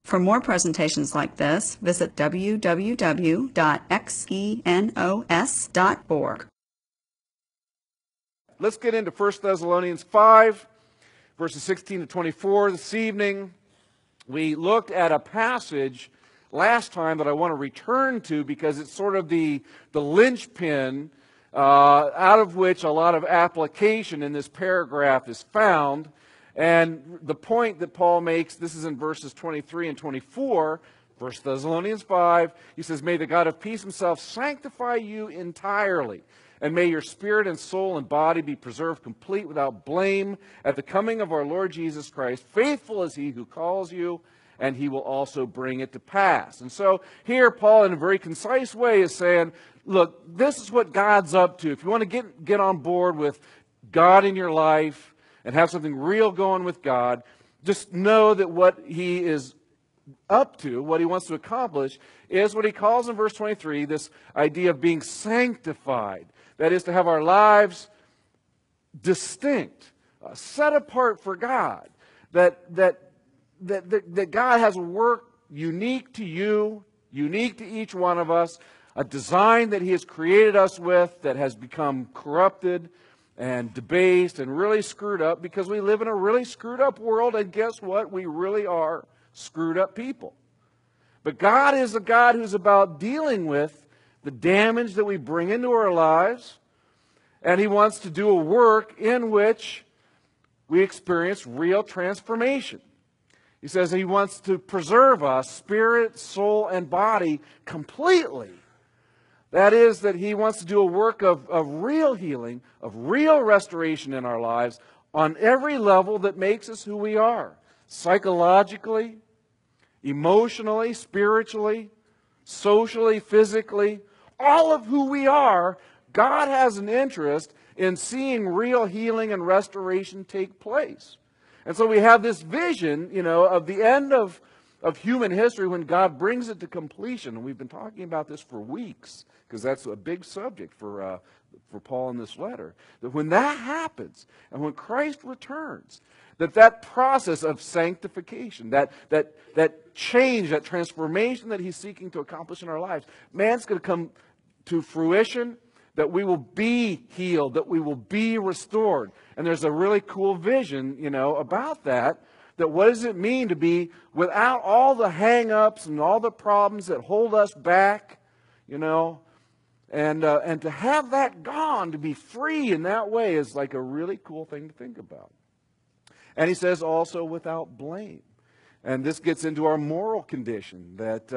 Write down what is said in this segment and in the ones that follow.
For more presentations like this, visit www.xenos.org. Let's get into 1 Thessalonians 5, verses 16 to 24. This evening, we looked at a passage last time that I want to return to because it's sort of the linchpin out of which a lot of application in this paragraph is found. And the point that Paul makes, this is in verses 23 and 24, 1 Thessalonians 5, he says, "May the God of peace himself sanctify you entirely, and may your spirit and soul and body be preserved complete without blame at the coming of our Lord Jesus Christ. Faithful is he who calls you, and he will also bring it to pass." And so here Paul, in a very concise way, is saying, look, this is what God's up to. If you want to get on board with God in your life and have something real going with God, just know that what he is up to, what he wants to accomplish, is what he calls in verse 23, this idea of being sanctified. That is, to have our lives distinct, set apart for God. That God has a work unique to you, unique to each one of us, a design that he has created us with that has become corrupted and debased and really screwed up because we live in a really screwed up world, and guess what? We really are screwed up people. But God is a God who's about dealing with the damage that we bring into our lives, and he wants to do a work in which we experience real transformation. He says he wants to preserve us, spirit, soul, and body completely. That is, that he wants to do a work of real healing, of real restoration in our lives on every level that makes us who we are. Psychologically, emotionally, spiritually, socially, physically, all of who we are, God has an interest in seeing real healing and restoration take place. And so we have this vision, of the end of human history when God brings it to completion. And we've been talking about this for weeks because that's a big subject for Paul in this letter. That when that happens and when Christ returns, that process of sanctification, that change, that transformation that he's seeking to accomplish in our lives, man's going to come to fruition, that we will be healed, that we will be restored. And there's a really cool vision, about that what does it mean to be without all the hang-ups and all the problems that hold us back, and to have that gone, to be free in that way is like a really cool thing to think about. And he says also without blame. And this gets into our moral condition, that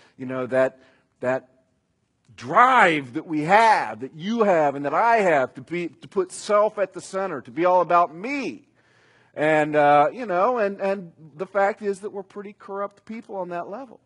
drive that we have, that you have and that I have, to put self at the center, to be all about me. And, and the fact is that we're pretty corrupt people on that level.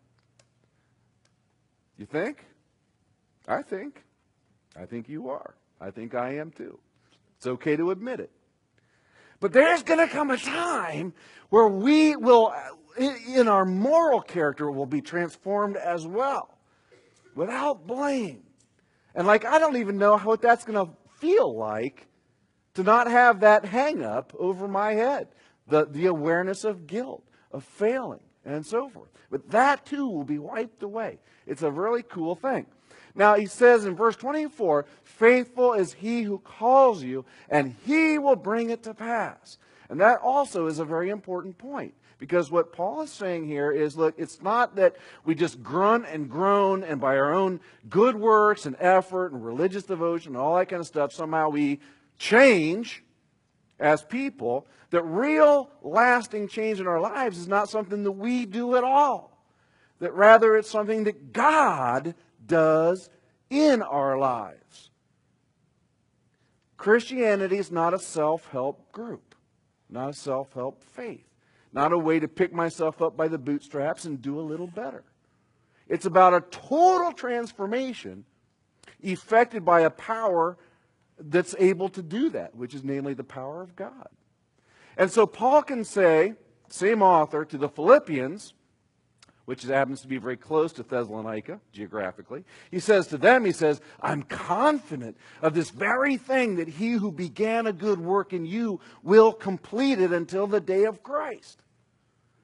You think? I think you are. I think I am too. It's okay to admit it. But there's going to come a time where we will, in our moral character, will be transformed as well, without blame. And I don't even know what that's going to feel like, to not have that hang up over my head, the awareness of guilt, of failing, and so forth. But that too will be wiped away. It's a really cool thing. Now he says in verse 24, "Faithful is he who calls you, and he will bring it to pass." And that also is a very important point. Because what Paul is saying here is, look, it's not that we just grunt and groan and by our own good works and effort and religious devotion and all that kind of stuff, somehow we change as people. That real lasting change in our lives is not something that we do at all. That rather it's something that God does in our lives. Christianity is not a self-help group, not a self-help faith. Not a way to pick myself up by the bootstraps and do a little better. It's about a total transformation effected by a power that's able to do that, which is namely the power of God. And so Paul can say, same author, to the Philippians, which happens to be very close to Thessalonica geographically. He says to them, "I'm confident of this very thing, that he who began a good work in you will complete it until the day of Christ."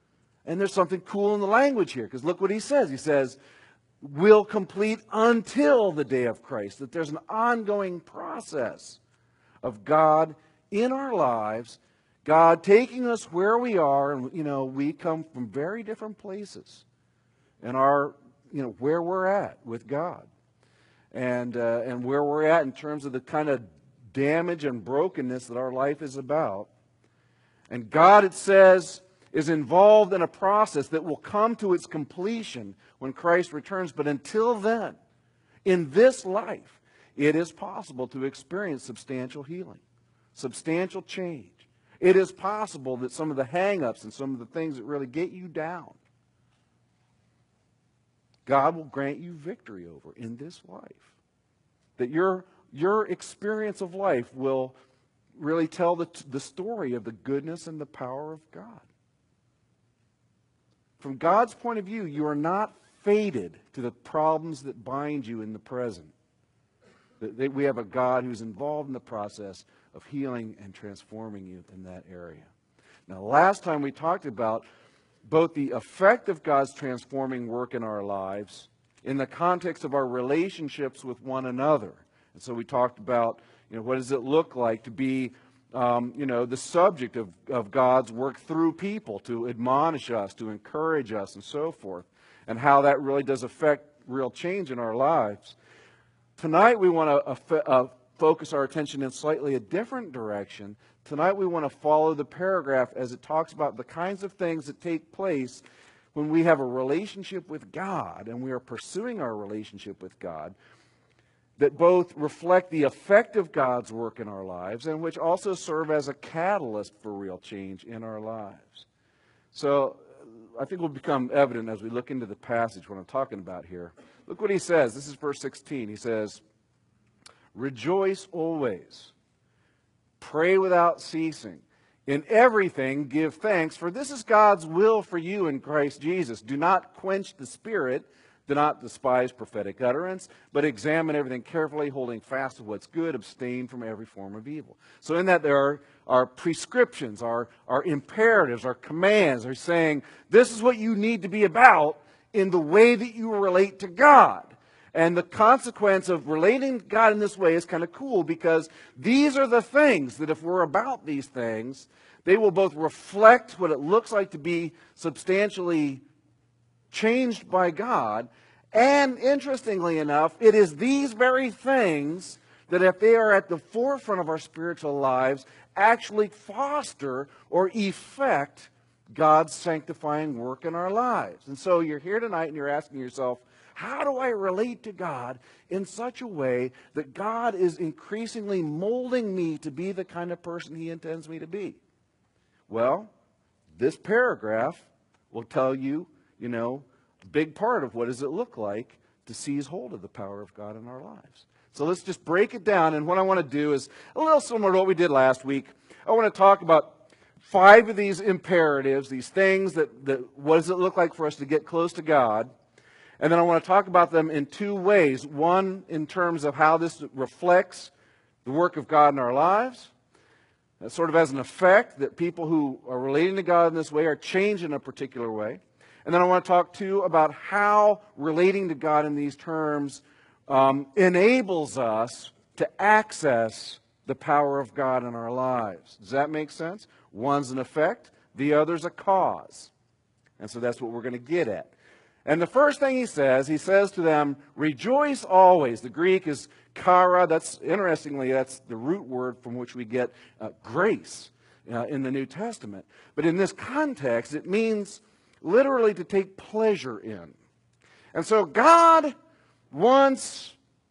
And there's something cool in the language here, because look what he says. He says, will complete until the day of Christ. That there's an ongoing process of God in our lives, God taking us where we are. And, we come from very different places in our, where we're at with God. And where we're at in terms of the kind of damage and brokenness that our life is about. And God, it says, is involved in a process that will come to its completion when Christ returns. But until then, in this life, it is possible to experience substantial healing, substantial change. It is possible that some of the hang-ups and some of the things that really get you down, God will grant you victory over in this life. That your experience of life will really tell the story of the goodness and the power of God. From God's point of view, you are not fated to the problems that bind you in the present. That we have a God who's involved in the process of healing and transforming you in that area. Now, last time we talked about both the effect of God's transforming work in our lives in the context of our relationships with one another. And so we talked about, what does it look like to be, the subject of God's work through people, to admonish us, to encourage us, and so forth, and how that really does affect real change in our lives. Tonight we want to focus our attention in slightly a different direction. Tonight we want to follow the paragraph as it talks about the kinds of things that take place when we have a relationship with God and we are pursuing our relationship with God, that both reflect the effect of God's work in our lives and which also serve as a catalyst for real change in our lives. So I think will become evident as we look into the passage what I'm talking about here. Look what he says. This is verse 16. He says, rejoice always, pray without ceasing. In everything give thanks, for this is God's will for you in Christ Jesus. Do not quench the Spirit. Do not despise prophetic utterance, but examine everything carefully, holding fast to what's good, abstain from every form of evil. So in that there are prescriptions, our imperatives, our commands. They're saying, this is what you need to be about in the way that you relate to God. And the consequence of relating to God in this way is kind of cool, because these are the things that if we're about these things, they will both reflect what it looks like to be substantially changed by God. And interestingly enough, it is these very things that if they are at the forefront of our spiritual lives, actually foster or effect God's sanctifying work in our lives. And so you're here tonight and you're asking yourself, how do I relate to God in such a way that God is increasingly molding me to be the kind of person He intends me to be? Well, this paragraph will tell you, a big part of what does it look like to seize hold of the power of God in our lives. So let's just break it down. And what I want to do is a little similar to what we did last week. I want to talk about 5 of these imperatives, these things that what does it look like for us to get close to God. And then I want to talk about them in 2 ways. One, in terms of how this reflects the work of God in our lives. That sort of has an effect that people who are relating to God in this way are changed in a particular way. And then I want to talk, too, about how relating to God in these terms enables us to access the power of God in our lives. Does that make sense? One's an effect, the other's a cause. And so that's what we're going to get at. And the first thing he says to them, rejoice always. The Greek is chara. Interestingly, that's the root word from which we get grace in the New Testament. But in this context, it means literally to take pleasure in. And so God wants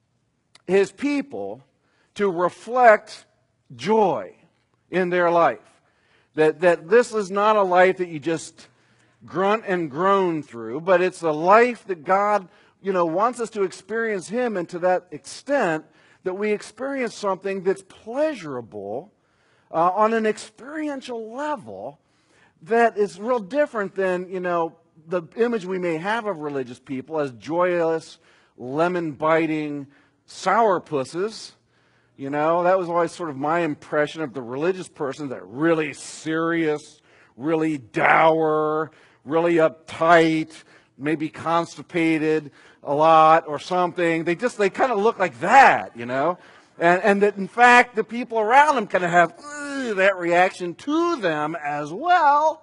His people to reflect joy in their life. That this is not a life that you just grunt and groan through, but it's a life that God, wants us to experience Him, and to that extent that we experience something that's pleasurable on an experiential level that is real different than, the image we may have of religious people as joyous, lemon-biting sourpusses. That was always sort of my impression of the religious person, that really serious, really dour, really uptight, maybe constipated a lot or something. They kind of look like that, you know. And that, in fact, the people around them kind of have that reaction to them as well.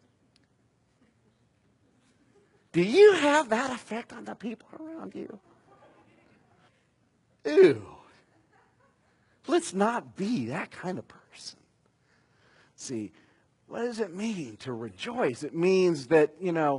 Do you have that effect on the people around you? Ew. Let's not be that kind of person. See, what does it mean to rejoice? It means that,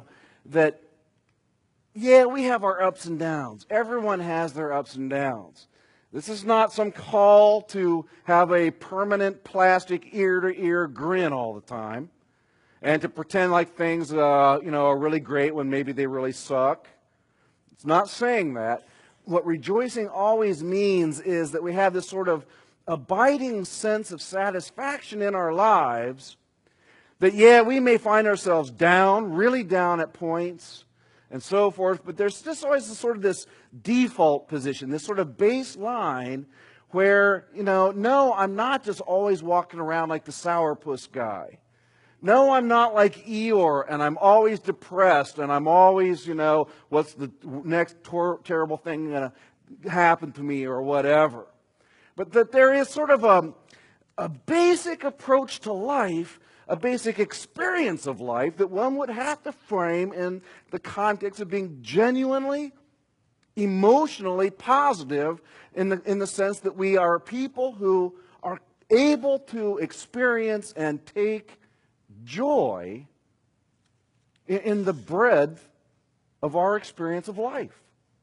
yeah, we have our ups and downs. Everyone has their ups and downs. This is not some call to have a permanent plastic ear-to-ear grin all the time and to pretend like things, are really great when maybe they really suck. It's not saying that. What rejoicing always means is that we have this sort of abiding sense of satisfaction in our lives that, yeah, we may find ourselves down, really down at points, and so forth, but there's just always this default position, this sort of baseline where, no, I'm not just always walking around like the sourpuss guy. No, I'm not like Eeyore, and I'm always depressed, and I'm always, what's the next terrible thing going to happen to me or whatever. But that there is sort of a basic approach to life, a basic experience of life that one would have to frame in the context of being genuinely, emotionally positive in the sense that we are people who are able to experience and take joy in the breadth of our experience of life.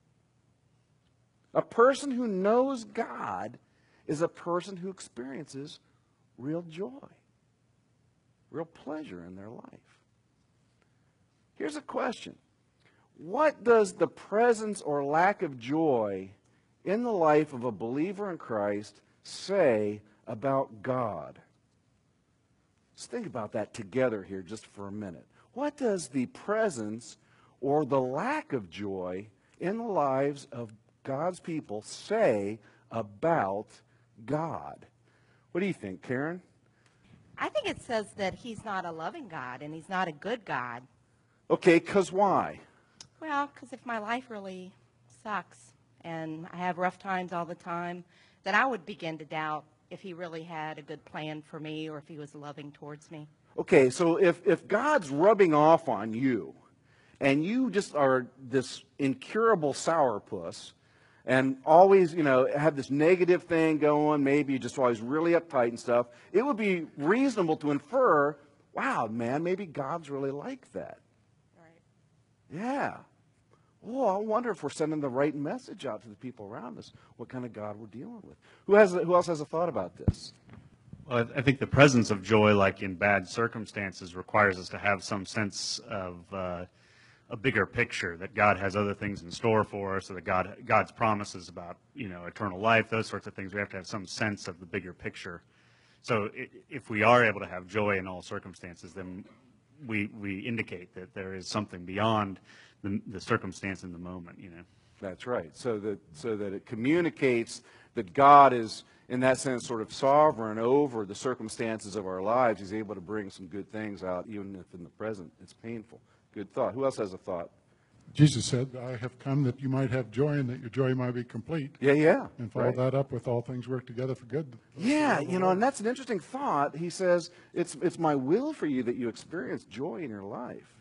A person who knows God is a person who experiences real joy, real pleasure in their life. Here's a question. What does the presence or lack of joy in the life of a believer in Christ say about God? Let's think about that together here just for a minute. What does the presence or the lack of joy in the lives of God's people say about God? What do you think, Karen? I think it says that he's not a loving God and he's not a good God. Okay, because why? Well, because if my life really sucks and I have rough times all the time, then I would begin to doubt if he really had a good plan for me or if he was loving towards me. Okay, so if God's rubbing off on you and you just are this incurable sourpuss and always, have this negative thing going, maybe you're just always really uptight and stuff, it would be reasonable to infer, wow, man, maybe God's really like that. Right. Yeah. Oh, I wonder if we're sending the right message out to the people around us, what kind of God we're dealing with. Who else has a thought about this? Well, I think the presence of joy, like in bad circumstances, requires us to have some sense of a bigger picture, that God has other things in store for us, or that God's promises about, eternal life, those sorts of things. We have to have some sense of the bigger picture. So if we are able to have joy in all circumstances, then we indicate that there is something beyond the circumstance in the moment, That's right. So that it communicates that God is, in that sense, sort of sovereign over the circumstances of our lives. He's able to bring some good things out, even if in the present it's painful. Good thought. Who else has a thought? Jesus said, I have come that you might have joy and that your joy might be complete. Yeah. And follow that up with all things work together for good. Yeah, and that's an interesting thought. He says, it's my will for you that you experience joy in your life.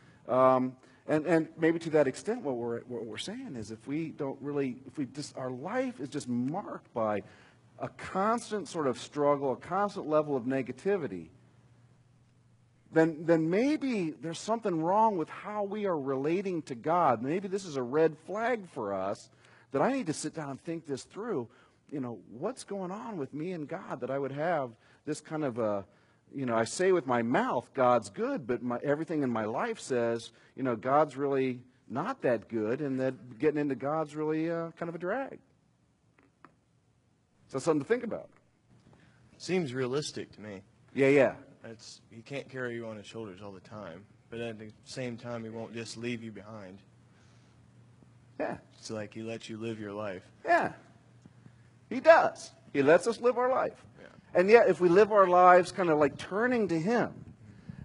And maybe to that extent, what we're saying is our life is just marked by a constant sort of struggle, a constant level of negativity, then maybe there's something wrong with how we are relating to God. Maybe this is a red flag for us that I need to sit down and think this through. What's going on with me and God that I would have this kind of a, I say with my mouth, God's good, but everything in my life says, God's really not that good, and that getting into God's really kind of a drag. So that's something to think about. Seems realistic to me. Yeah. He can't carry you on his shoulders all the time, but at the same time, he won't just leave you behind. Yeah. It's like he lets you live your life. Yeah. He does. He lets us live our life. Yeah. And yet, if we live our lives kind of like turning to him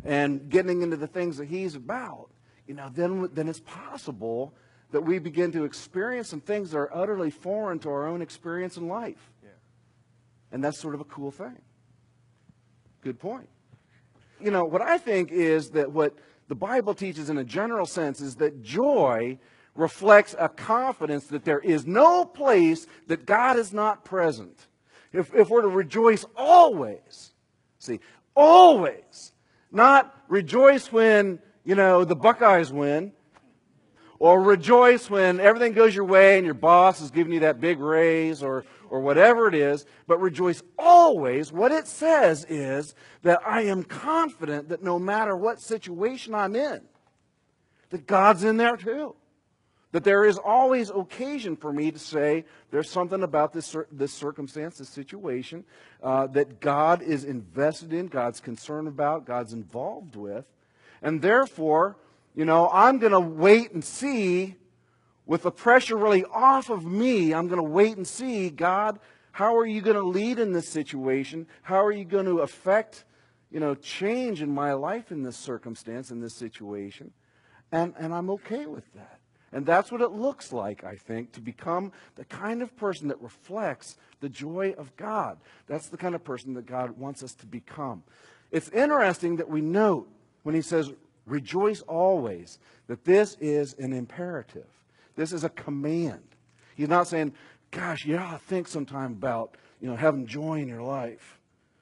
and getting into the things that He's about, then it's possible that we begin to experience some things that are utterly foreign to our own experience in life. Yeah. And that's sort of a cool thing. Good point. What I think is that what the Bible teaches in a general sense is that joy reflects a confidence that there is no place that God is not present. If we're to rejoice always, see, always, not rejoice when, the Buckeyes win, or rejoice when everything goes your way and your boss is giving you that big raise or whatever it is, but rejoice always. What it says is that I am confident that no matter what situation I'm in, that God's in there too. That there is always occasion for me to say there's something about this circumstance, this situation, that God is invested in, God's concerned about, God's involved with. And therefore, I'm going to wait and see, with the pressure really off of me, I'm going to wait and see, God, how are you going to lead in this situation? How are you going to affect, change in my life in this circumstance, in this situation? And I'm okay with that. And that's what it looks like, I think, to become the kind of person that reflects the joy of God. That's the kind of person that God wants us to become. It's interesting that we note when He says, rejoice always, that this is an imperative. This is a command. He's not saying, gosh, you ought to think sometime about, having joy in your life.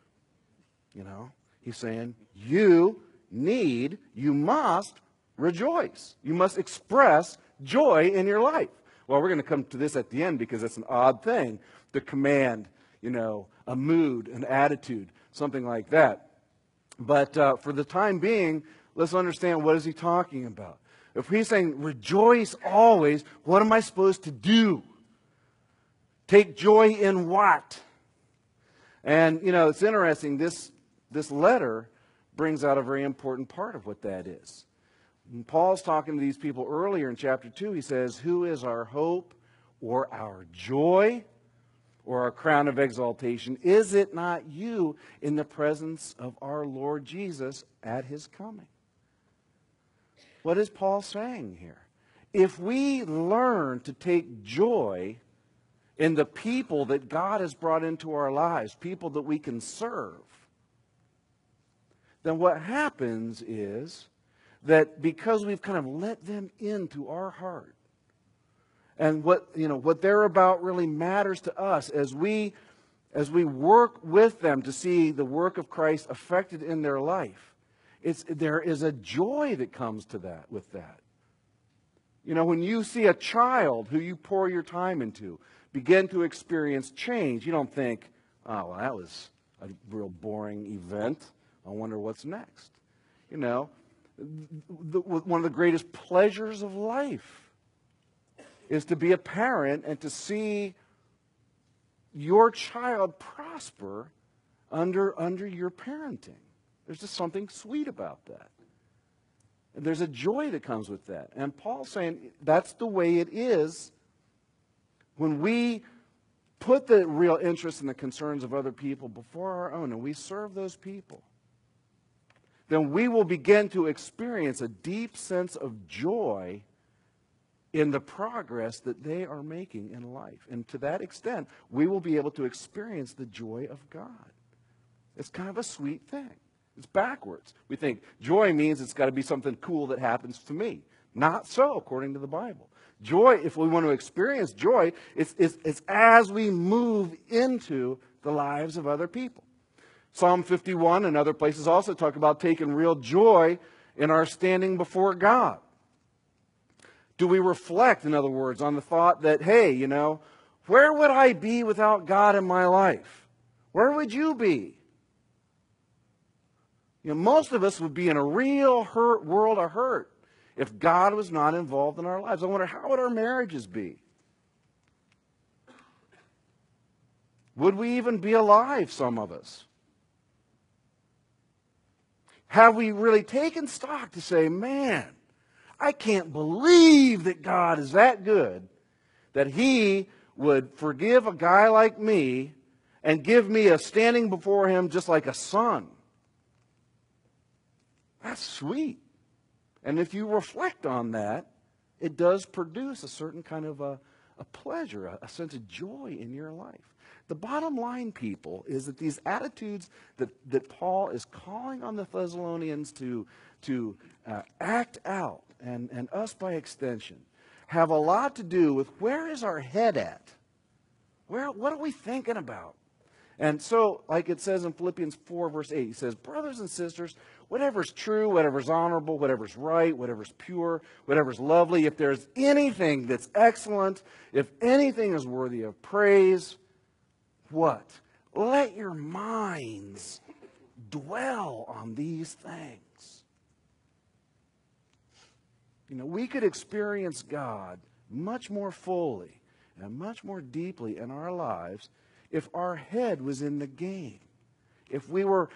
He's saying, you must rejoice. You must express joy in your life. Well, we're going to come to this at the end because it's an odd thing to command, a mood, an attitude, something like that. But for the time being, let's understand, what is He talking about? If He's saying, rejoice always, what am I supposed to do? Take joy in what? And, it's interesting, this letter brings out a very important part of what that is. When Paul's talking to these people earlier in chapter 2, he says, who is our hope or our joy or our crown of exaltation? Is it not you in the presence of our Lord Jesus at His coming? What is Paul saying here? If we learn to take joy in the people that God has brought into our lives, people that we can serve, then what happens is that because we've kind of let them into our heart, and what they're about really matters to us as we work with them to see the work of Christ affected in their life, there is a joy that comes to that with that. When you see a child who you pour your time into begin to experience change, you don't think, oh, well, that was a real boring event. I wonder what's next. One of the greatest pleasures of life is to be a parent and to see your child prosper under your parenting. There's just something sweet about that. And there's a joy that comes with that. And Paul's saying that's the way it is when we put the real interest in the concerns of other people before our own and we serve those people. Then we will begin to experience a deep sense of joy in the progress that they are making in life. And to that extent, we will be able to experience the joy of God. It's kind of a sweet thing. It's backwards. We think joy means it's got to be something cool that happens to me. Not so, according to the Bible. Joy, if we want to experience joy, it's as we move into the lives of other people. Psalm 51 and other places also talk about taking real joy in our standing before God. Do we reflect, in other words, on the thought that, hey, where would I be without God in my life? Where would you be? Most of us would be in a real world of hurt if God was not involved in our lives. I wonder, how would our marriages be? Would we even be alive, some of us? Have we really taken stock to say, man, I can't believe that God is that good, that He would forgive a guy like me and give me a standing before Him just like a son? That's sweet. And if you reflect on that, it does produce a certain kind of a pleasure, a sense of joy in your life. The bottom line, people, is that these attitudes that Paul is calling on the Thessalonians to act out, and us by extension, have a lot to do with where is our head at? What are we thinking about? And so, like it says in Philippians 4, verse 8, he says, brothers and sisters, whatever's true, whatever's honorable, whatever's right, whatever's pure, whatever's lovely, if there's anything that's excellent, if anything is worthy of praise, what? Let your minds dwell on these things. You know, we could experience God much more fully and much more deeply in our lives if our head was in the game. If we were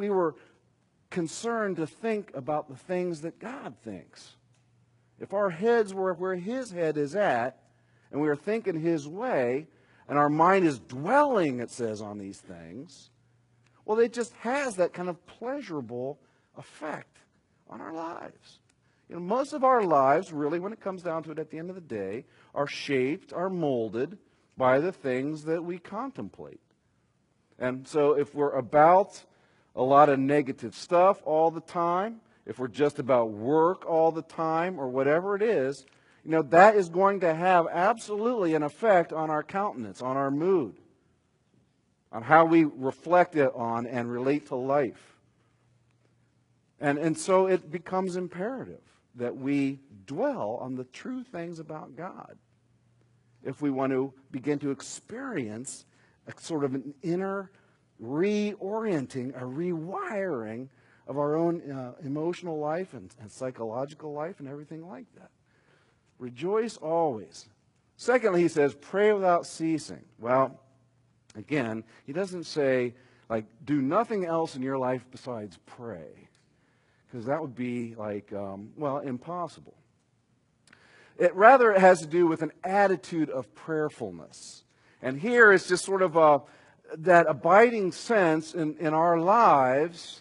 concerned to think about the things that God thinks. If our heads were where His head is at, and we are thinking His way, and our mind is dwelling, it says, on these things, well, it just has that kind of pleasurable effect on our lives. You know, most of our lives, really, when it comes down to it at the end of the day, are shaped, are molded by the things that we contemplate. And so if we're about a lot of negative stuff all the time, if we're just about work all the time, or whatever it is, you know, that is going to have absolutely an effect on our countenance, on our mood, on how we reflect it on and relate to life. And so it becomes imperative that we dwell on the true things about God if we want to begin to experience a sort of an inner reorienting, a rewiring of our own emotional life and psychological life and everything like that. Rejoice always. Secondly, he says, pray without ceasing. Well, again, he doesn't say, like, do nothing else in your life besides pray, because that would be like, impossible. It has to do with an attitude of prayerfulness. And here it's just sort of that abiding sense in our lives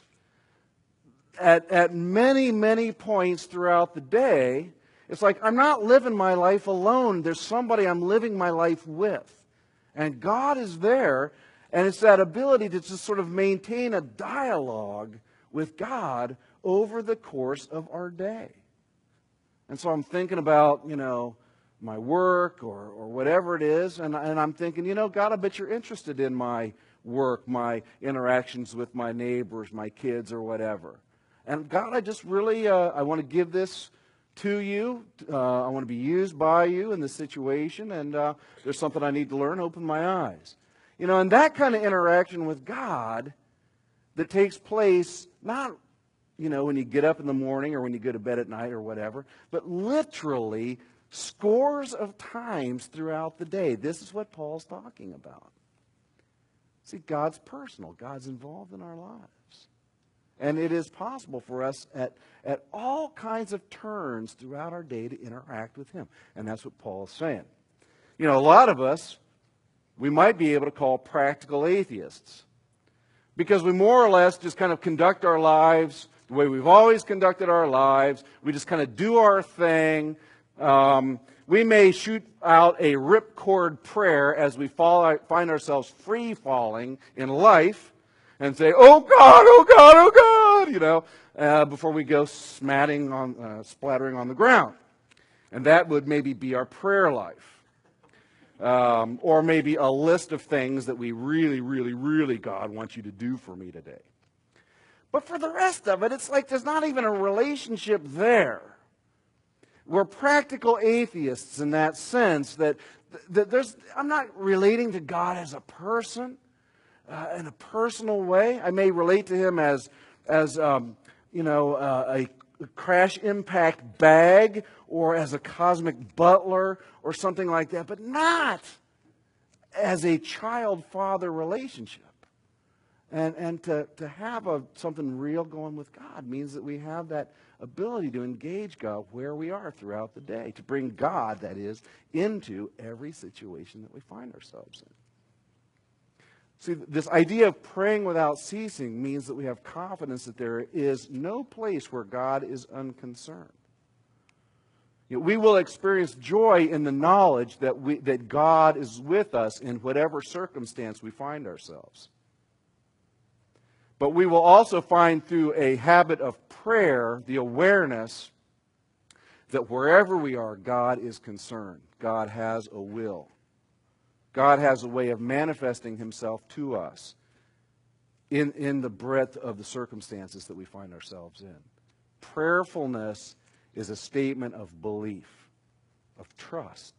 at many, many points throughout the day. It's like, I'm not living my life alone. There's somebody I'm living my life with. And God is there, and it's that ability to just sort of maintain a dialogue with God over the course of our day. And so I'm thinking about, you know, my work or whatever it is, and I'm thinking, you know, God, I bet you're interested in my work, my interactions with my neighbors, my kids, or whatever. And God, I just really, I want to give this to you. I want to be used by you in this situation, and there's something I need to learn. Open my eyes. You know, and that kind of interaction with God that takes place not, you know, when you get up in the morning or when you go to bed at night or whatever, but literally scores of times throughout the day. This is what Paul's talking about. See, God's personal. God's involved in our lives. And it is possible for us at all kinds of turns throughout our day to interact with Him. And that's what Paul is saying. You know, a lot of us, we might be able to call practical atheists, because we more or less just kind of conduct our lives the way we've always conducted our lives. We just kind of do our thing. We may shoot out a ripcord prayer as we find ourselves free-falling in life and say, oh God, oh God, oh God, you know, before we go splattering on the ground. And that would maybe be our prayer life. Or maybe a list of things that we really, really, really, God, wants you to do for me today. But for the rest of it, it's like there's not even a relationship there. We're practical atheists in that sense that I'm not relating to God as a person in a personal way. I may relate to Him as a crash impact bag or as a cosmic butler or something like that, but not as a child-father relationship. And to have something real going with God means that we have that ability to engage God where we are throughout the day, to bring God, that is, into every situation that we find ourselves in. See, this idea of praying without ceasing means that we have confidence that there is no place where God is unconcerned. We will experience joy in the knowledge that God is with us in whatever circumstance we find ourselves. But we will also find through a habit of prayer the awareness that wherever we are, God is concerned. God has a will. God has a way of manifesting himself to us in the breadth of the circumstances that we find ourselves in. Prayerfulness is a statement of belief, of trust.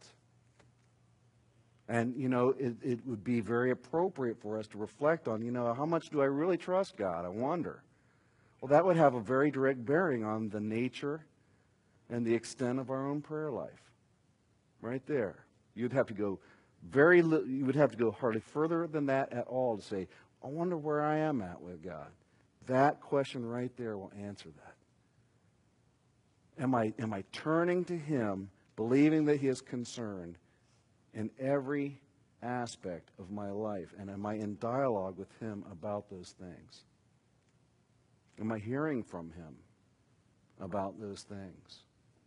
And, it would be very appropriate for us to reflect on, how much do I really trust God? I wonder. Well, that would have a very direct bearing on the nature and the extent of our own prayer life. Right there. You'd have to go hardly further than that at all to say, I wonder where I am at with God. That question right there will answer that. Am I turning to him, believing that he is concerned in every aspect of my life? And am I in dialogue with him about those things? Am I hearing from him about those things?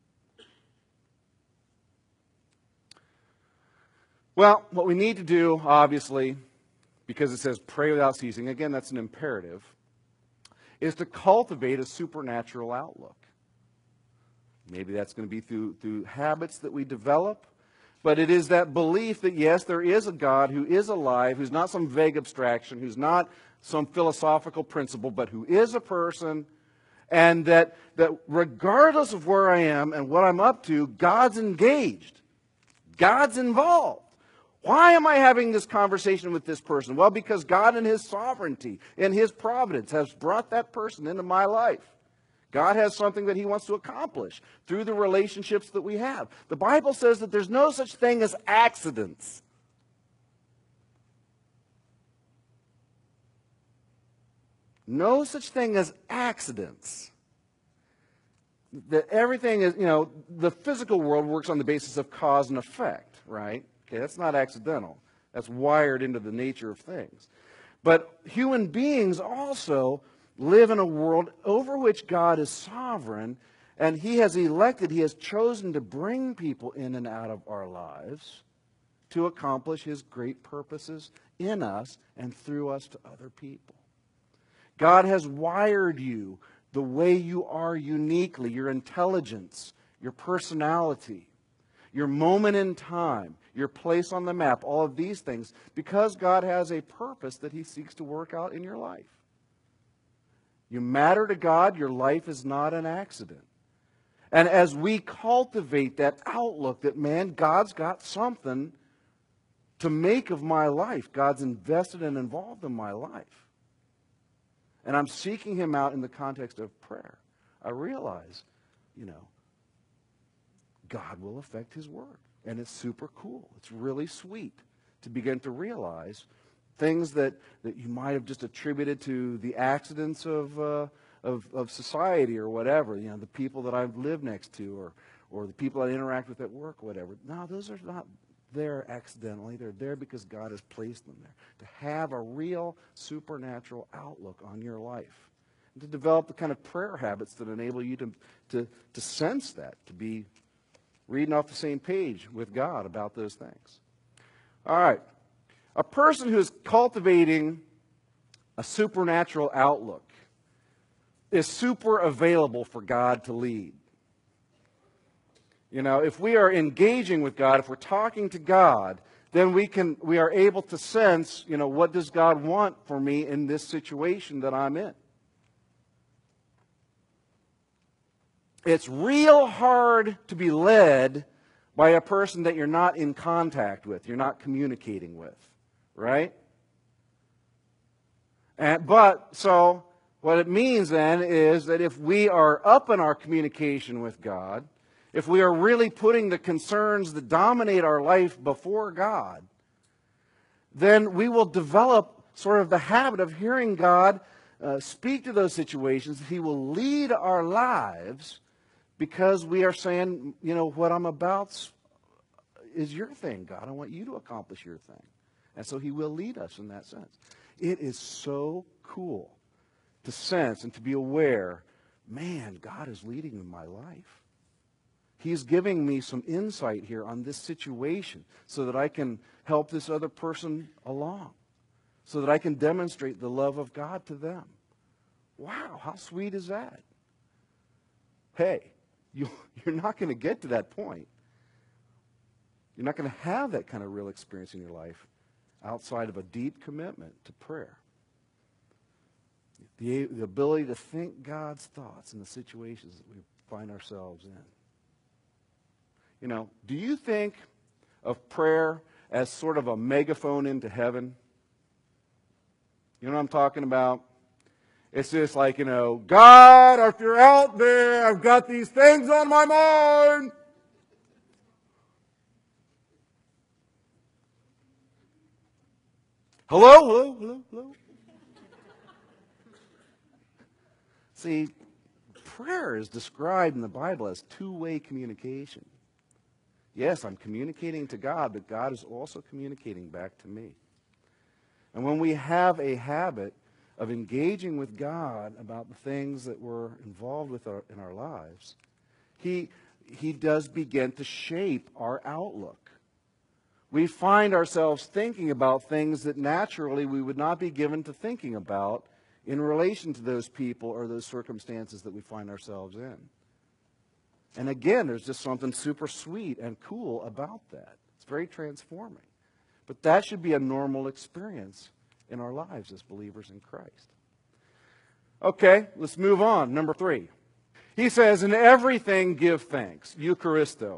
Well, what we need to do, obviously, because it says pray without ceasing, again, that's an imperative, is to cultivate a supernatural outlook. Maybe that's going to be through habits that we develop, but it is that belief that, yes, there is a God who is alive, who's not some vague abstraction, who's not some philosophical principle, but who is a person, and that regardless of where I am and what I'm up to, God's engaged. God's involved. Why am I having this conversation with this person? Well, because God in his sovereignty, in his providence, has brought that person into my life. God has something that he wants to accomplish through the relationships that we have. The Bible says that there's no such thing as accidents. No such thing as accidents. That everything is, the physical world works on the basis of cause and effect, right? Okay, that's not accidental. That's wired into the nature of things. But human beings also live in a world over which God is sovereign, and he has elected, he has chosen to bring people in and out of our lives to accomplish his great purposes in us and through us to other people. God has wired you the way you are uniquely, your intelligence, your personality, your moment in time, your place on the map, all of these things, because God has a purpose that he seeks to work out in your life. You matter to God, your life is not an accident. And as we cultivate that outlook that, man, God's got something to make of my life. God's invested and involved in my life. And I'm seeking him out in the context of prayer. I realize, God will affect his word. And it's super cool. It's really sweet to begin to realize things that you might have just attributed to the accidents of society or whatever. The people that I've lived next to or the people I interact with at work or whatever. No, those are not there accidentally. They're there because God has placed them there. To have a real supernatural outlook on your life. And to develop the kind of prayer habits that enable you to sense that, to be reading off the same page with God about those things. All right. A person who is cultivating a supernatural outlook is super available for God to lead. If we are engaging with God, if we're talking to God, then we are able to sense, what does God want for me in this situation that I'm in? It's real hard to be led by a person that you're not in contact with, you're not communicating with, right? So what it means then is that if we are up in our communication with God, if we are really putting the concerns that dominate our life before God, then we will develop sort of the habit of hearing God speak to those situations. He will lead our lives because we are saying, what I'm about is your thing, God. I want you to accomplish your thing. And so he will lead us in that sense. It is so cool to sense and to be aware, man, God is leading in my life. He's giving me some insight here on this situation so that I can help this other person along, so that I can demonstrate the love of God to them. Wow, how sweet is that? Hey, you're not going to get to that point. You're not going to have that kind of real experience in your life outside of a deep commitment to prayer. The ability to think God's thoughts in the situations that we find ourselves in. You know, do you think of prayer as sort of a megaphone into heaven? You know what I'm talking about? It's just like, you know, God, if you're out there, I've got these things on my mind. Hello, hello, hello, hello. See, prayer is described in the Bible as two-way communication. Yes, I'm communicating to God, but God is also communicating back to me. And when we have a habit of engaging with God about the things that we're involved with in our lives, He does begin to shape our outlook. We find ourselves thinking about things that naturally we would not be given to thinking about in relation to those people or those circumstances that we find ourselves in. And again, there's just something super sweet and cool about that. It's very transforming. But that should be a normal experience in our lives as believers in Christ. Okay, let's move on. Number 3. He says, in everything give thanks. Eucharisto.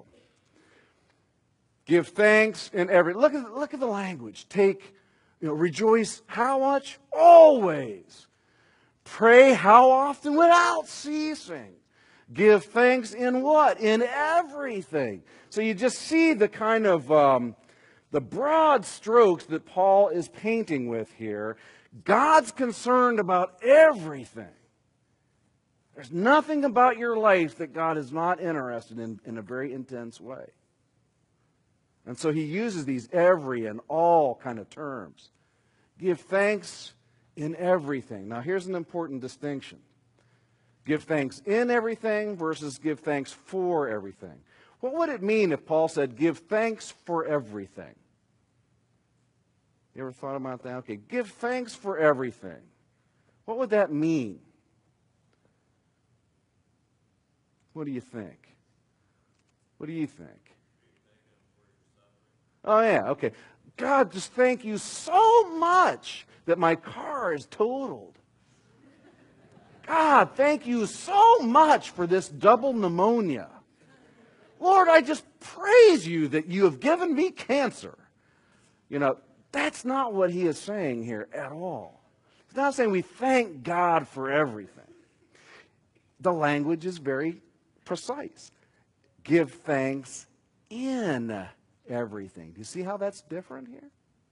Give thanks in every. Look at the language. Rejoice how much? Always. Pray how often? Without ceasing. Give thanks in what? In everything. So you just see the kind of the broad strokes that Paul is painting with here. God's concerned about everything. There's nothing about your life that God is not interested in a very intense way. And so he uses these every and all kind of terms. Give thanks in everything. Now here's an important distinction. Give thanks in everything versus give thanks for everything. What would it mean if Paul said, give thanks for everything? You ever thought about that? Okay, give thanks for everything. What would that mean? What do you think? What do you think? Oh, yeah, okay. God, just thank you so much that my car is totaled. God, thank you so much for this double pneumonia. Lord, I just praise you that you have given me cancer. You know, that's not what he is saying here at all. He's not saying we thank God for everything. The language is very precise. Give thanks in everything. Do you see how that's different here?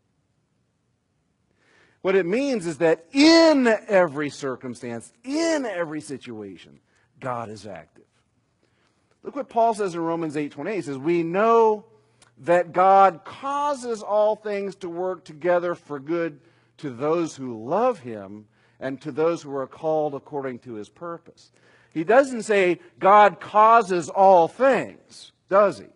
What it means is that in every circumstance, in every situation, God is active. Look what Paul says in Romans 8:28. He says, we know that God causes all things to work together for good to those who love him and to those who are called according to his purpose. He doesn't say God causes all things, does he?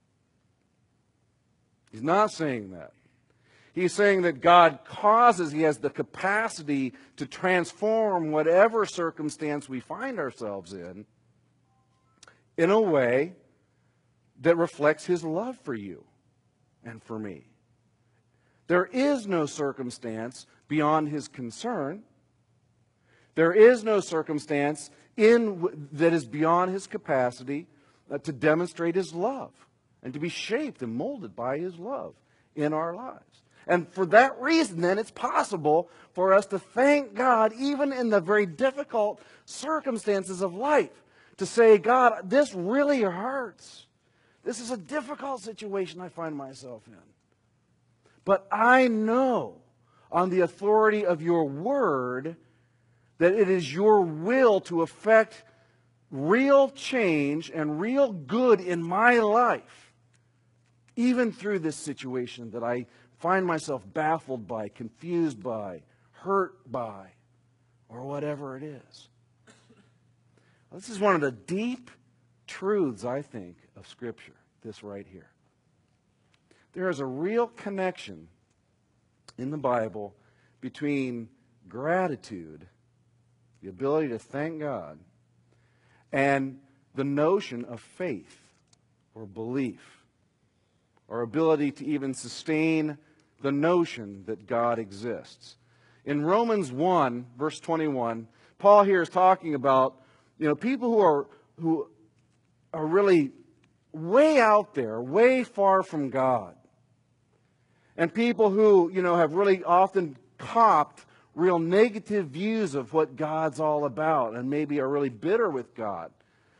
He's not saying that. He's saying that God causes, he has the capacity to transform whatever circumstance we find ourselves in a way that reflects his love for you and for me. There is no circumstance beyond his concern. There is no circumstance that is beyond his capacity to demonstrate his love and to be shaped and molded by his love in our lives. And for that reason, then, it's possible for us to thank God even in the very difficult circumstances of life. To say, God, this really hurts. This is a difficult situation I find myself in. But I know, on the authority of your word, that it is your will to effect real change and real good in my life, even through this situation that I find myself baffled by, confused by, hurt by, or whatever it is. This is one of the deep truths, I think, of Scripture, this right here. There is a real connection in the Bible between gratitude, the ability to thank God, and the notion of faith or belief, or ability to even sustain the notion that God exists. In Romans 1, verse 21, Paul here is talking about, people who are really way out there, way far from God. And people who, have really often copped real negative views of what God's all about and maybe are really bitter with God.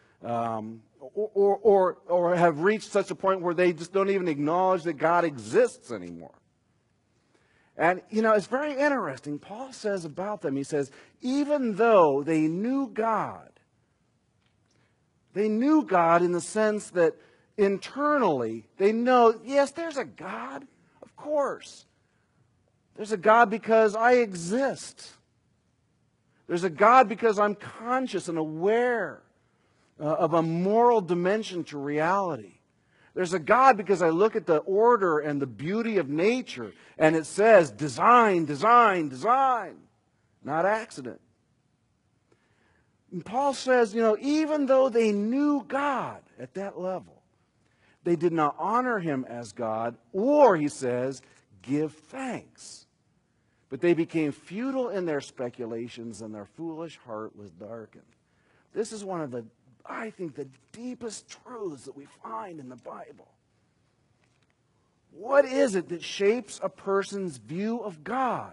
Or have reached such a point where they just don't even acknowledge that God exists anymore. And, it's very interesting. Paul says about them, he says, even though they knew God in the sense that internally they know, yes, there's a God, of course. There's a God because I exist. There's a God because I'm conscious and aware of a moral dimension to reality. There's a God because I look at the order and the beauty of nature and it says design, design, design, not accident. And Paul says, even though they knew God at that level, they did not honor Him as God, or, he says, give thanks. But they became futile in their speculations, and their foolish heart was darkened. This is one of the, I think, the deepest truths that we find in the Bible. What is it that shapes a person's view of God?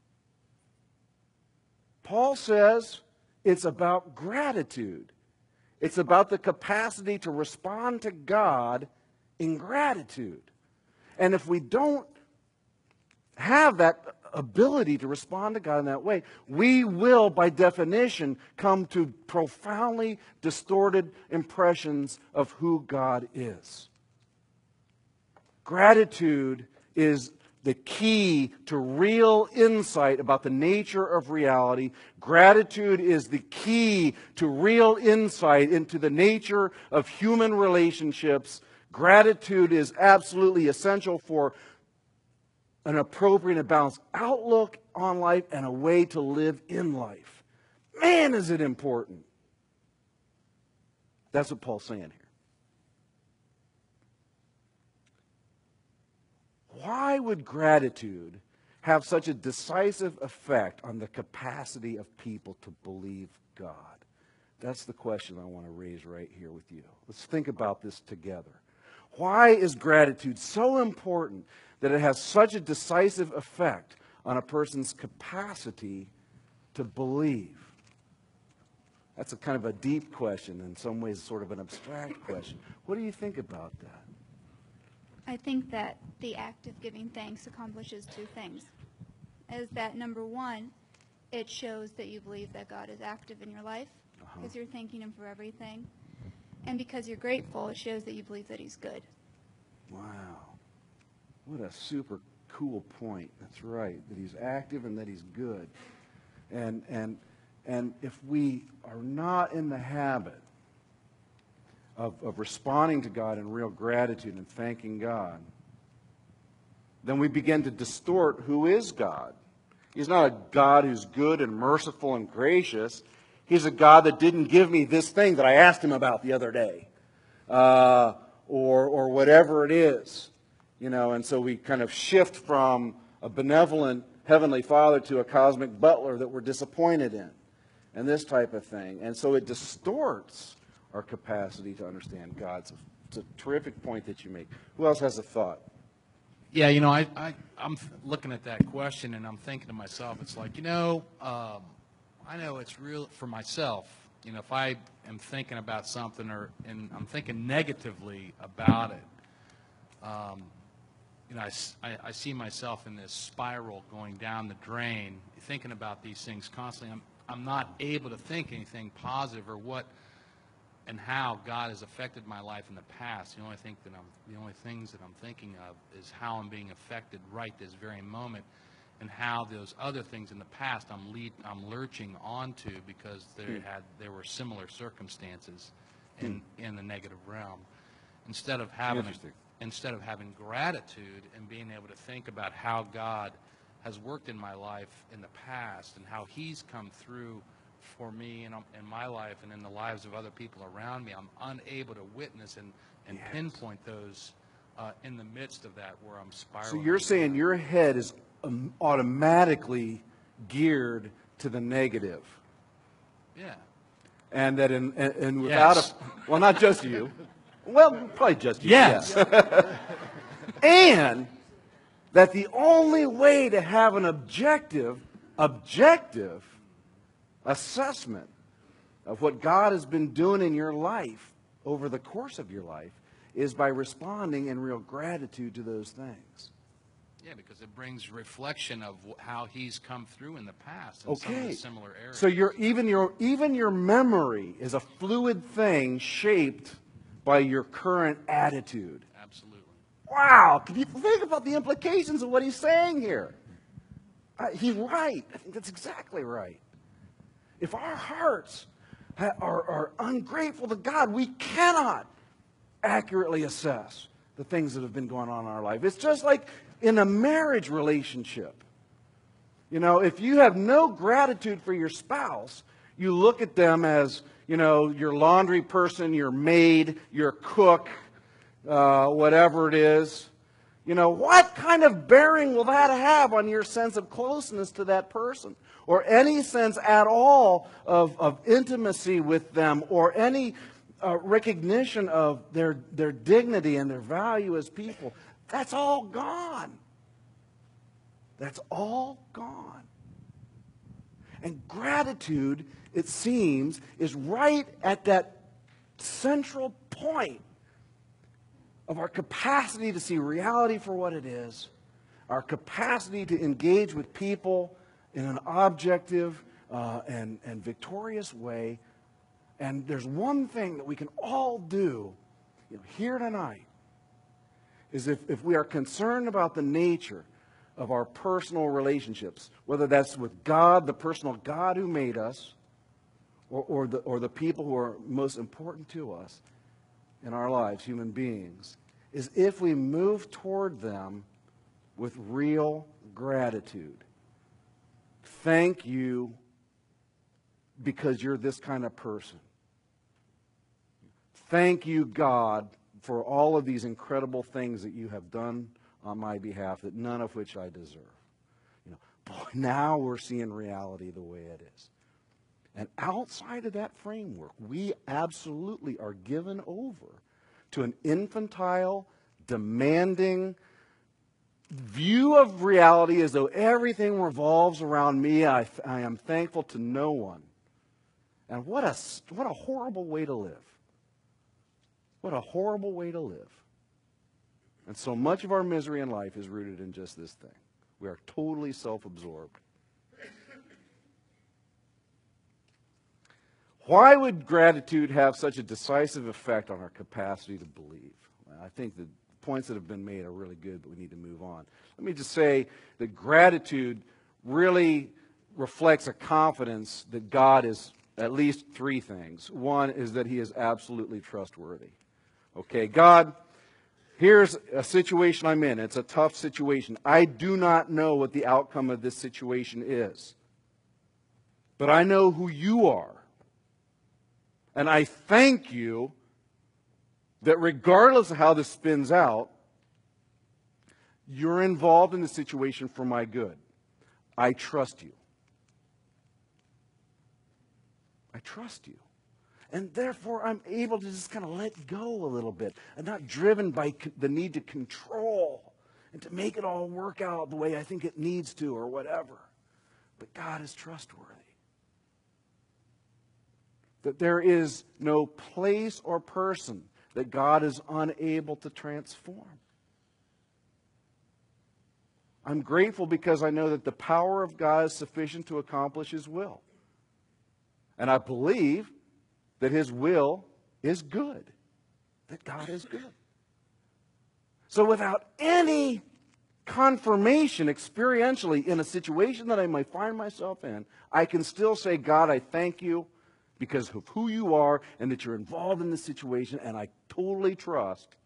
Paul says it's about gratitude. It's about the capacity to respond to God in gratitude. And if we don't have that ability to respond to God in that way, we will, by definition, come to profoundly distorted impressions of who God is. Gratitude is the key to real insight about the nature of reality. Gratitude is the key to real insight into the nature of human relationships. Gratitude is absolutely essential for an appropriate and balanced outlook on life and a way to live in life. Man, is it important. That's what Paul's saying here. Why would gratitude have such a decisive effect on the capacity of people to believe God? That's the question I want to raise right here with you. Let's think about this together. Why is gratitude so important that it has such a decisive effect on a person's capacity to believe? That's a kind of a deep question, in some ways sort of an abstract question. What do you think about that? I think that the act of giving thanks accomplishes two things. Is that, number one, it shows that you believe that God is active in your life because you're thanking Him for everything. And because you're grateful, it shows that you believe that He's good. Wow. What a super cool point. That's right, that He's active and that He's good. And if we are not in the habit of responding to God in real gratitude and thanking God, then we begin to distort who is God. He's not a God who's good and merciful and gracious. He's a God that didn't give me this thing that I asked Him about the other day, or whatever it is. And so we kind of shift from a benevolent Heavenly Father to a cosmic butler that we're disappointed in, and this type of thing. And so it distorts our capacity to understand God. It's a terrific point that you make. Who else has a thought? Yeah, I'm looking at that question and I'm thinking to myself, it's like, I know it's real for myself. If I am thinking about something and I'm thinking negatively about it, I see myself in this spiral going down the drain, thinking about these things constantly. I'm not able to think anything positive or what and how God has affected my life in the past. The only things that I'm thinking of is how I'm being affected right this very moment, and how those other things in the past I'm lurching onto because there were similar circumstances in the negative realm. Instead of having gratitude and being able to think about how God has worked in my life in the past and how He's come through for me and in my life and in the lives of other people around me, I'm unable to witness and pinpoint those in the midst of that where I'm spiraling. So you're saying your head is automatically geared to the negative. Yeah. And that and without Yes. well, not just you. Well, probably just you. Yes. And that the only way to have an objective assessment of what God has been doing in your life over the course of your life is by responding in real gratitude to those things. Yeah, because it brings reflection of how He's come through in the past in some of the similar areas. So even your memory is a fluid thing shaped by your current attitude. Absolutely. Wow! Can you think about the implications of what he's saying here? He's right. I think that's exactly right. If our hearts are ungrateful to God, we cannot accurately assess the things that have been going on in our life. It's just like in a marriage relationship. You know, if you have no gratitude for your spouse, you look at them as, you know, your laundry person, your maid, your cook, whatever it is. You know, what kind of bearing will that have on your sense of closeness to that person? Or any sense at all of intimacy with them, or any recognition of their dignity and their value as people? That's all gone. That's all gone. And gratitude, it seems, is right at that central point of our capacity to see reality for what it is, our capacity to engage with people in an objective and victorious way. And there's one thing that we can all do, you know, here tonight, is if we are concerned about the nature of our personal relationships, whether that's with God, the personal God who made us, or the people who are most important to us in our lives, human beings, is if we move toward them with real gratitude. Thank you because you're this kind of person. Thank you, God, for all of these incredible things that you have done on my behalf, that none of which I deserve. You know, boy, now we're seeing reality the way it is. And outside of that framework, we absolutely are given over to an infantile, demanding view of reality as though everything revolves around me. I am thankful to no one. And what a horrible way to live. What a horrible way to live. And so much of our misery in life is rooted in just this thing. We are totally self-absorbed. Why would gratitude have such a decisive effect on our capacity to believe? I think the points that have been made are really good, but we need to move on. Let me just say that gratitude really reflects a confidence that God is at least three things. One is that He is absolutely trustworthy. Okay, God, here's a situation I'm in. It's a tough situation. I do not know what the outcome of this situation is. But I know who you are. And I thank you that regardless of how this spins out, you're involved in the situation for my good. I trust you. I trust you. And therefore, I'm able to just kind of let go a little bit. I'm not driven by the need to control and to make it all work out the way I think it needs to or whatever. But God is trustworthy. That there is no place or person that God is unable to transform. I'm grateful because I know that the power of God is sufficient to accomplish His will. And I believe that His will is good, that God is good. So without any confirmation experientially in a situation that I might find myself in, I can still say, God, I thank you because of who you are and that you're involved in this situation, and I totally trust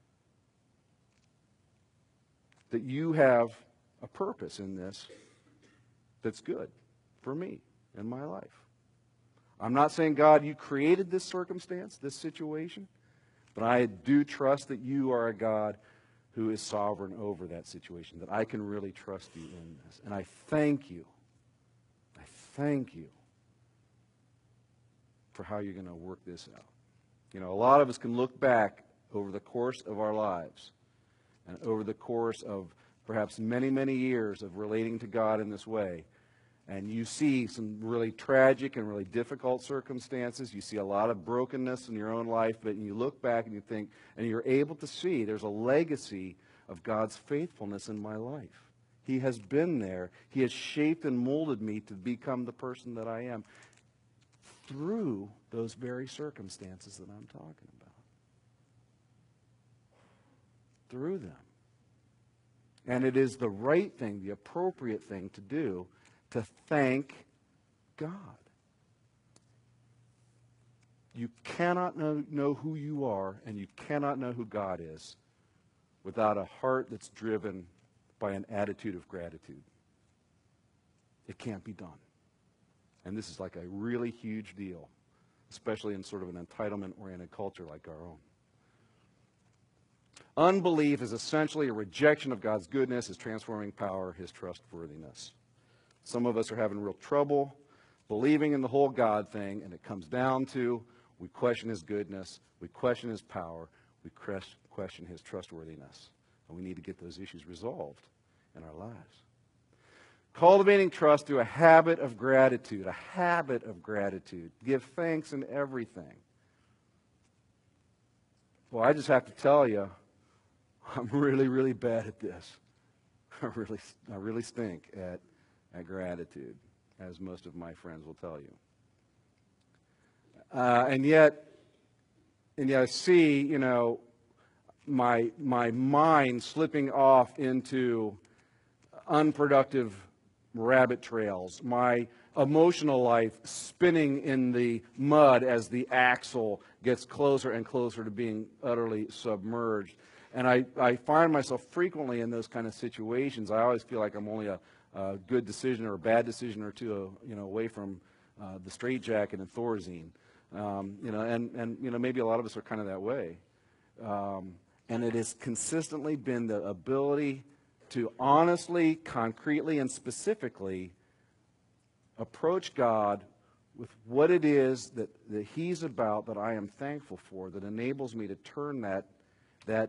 that you have a purpose in this that's good for me and my life. I'm not saying, God, you created this circumstance, this situation, but I do trust that you are a God who is sovereign over that situation, that I can really trust you in this. And I thank you. I thank you for how you're going to work this out. You know, a lot of us can look back over the course of our lives and over the course of perhaps many, many years of relating to God in this way, and you see some really tragic and really difficult circumstances. You see a lot of brokenness in your own life, but you look back and you think, and you're able to see there's a legacy of God's faithfulness in my life. He has been there. He has shaped and molded me to become the person that I am through those very circumstances that I'm talking about. Through them. And it is the right thing, the appropriate thing to do, to thank God. You cannot know who you are, and you cannot know who God is without a heart that's driven by an attitude of gratitude. It can't be done. And this is like a really huge deal, especially in sort of an entitlement-oriented culture like our own. Unbelief is essentially a rejection of God's goodness, His transforming power, His trustworthiness. Some of us are having real trouble believing in the whole God thing, and it comes down to we question His goodness, we question His power, we question His trustworthiness. And we need to get those issues resolved in our lives. Cultivating trust through a habit of gratitude, a habit of gratitude. Give thanks in everything. Well, I just have to tell you, I'm really, really bad at this. I really stink at gratitude, as most of my friends will tell you. And yet I see, you know, my mind slipping off into unproductive rabbit trails, my emotional life spinning in the mud as the axle gets closer and closer to being utterly submerged. And I find myself frequently in those kind of situations. I always feel like I'm only a good decision or a bad decision or two, away from the straitjacket and Thorazine. And maybe a lot of us are kind of that way. And it has consistently been the ability to honestly, concretely, and specifically approach God with what it is that He's about, that I am thankful for, that enables me to turn that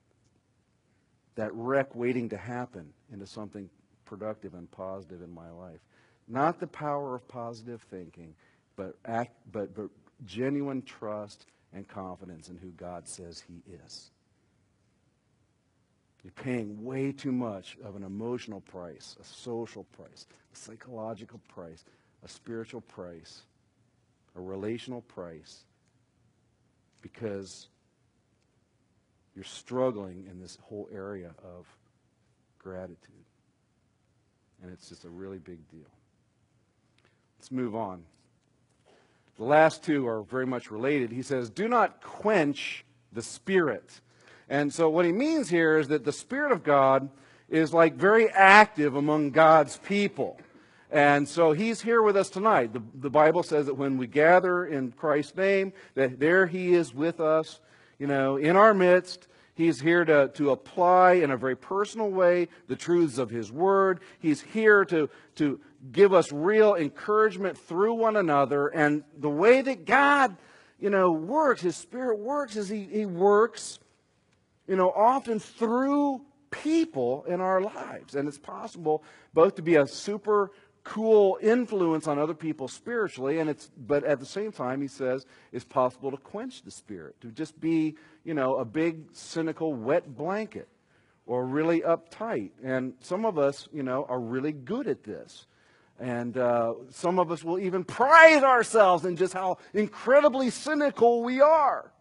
wreck waiting to happen into something productive and positive in my life. Not the power of positive thinking, but genuine trust and confidence in who God says He is. You're paying way too much of an emotional price, a social price, a psychological price, a spiritual price, a relational price, because you're struggling in this whole area of gratitude. And it's just a really big deal. Let's move on. The last two are very much related. He says, do not quench the Spirit. And so what he means here is that the Spirit of God is like very active among God's people. And so He's here with us tonight. The Bible says that when we gather in Christ's name, that there He is with us, in our midst. He's here to apply in a very personal way the truths of His Word. He's here to give us real encouragement through one another. And the way that God, works, His Spirit works, is He works, often through people in our lives. And it's possible both to be a super cool influence on other people spiritually, but at the same time, he says, it's possible to quench the Spirit, to just be, a big, cynical, wet blanket, or really uptight. And some of us, are really good at this. And some of us will even pride ourselves in just how incredibly cynical we are.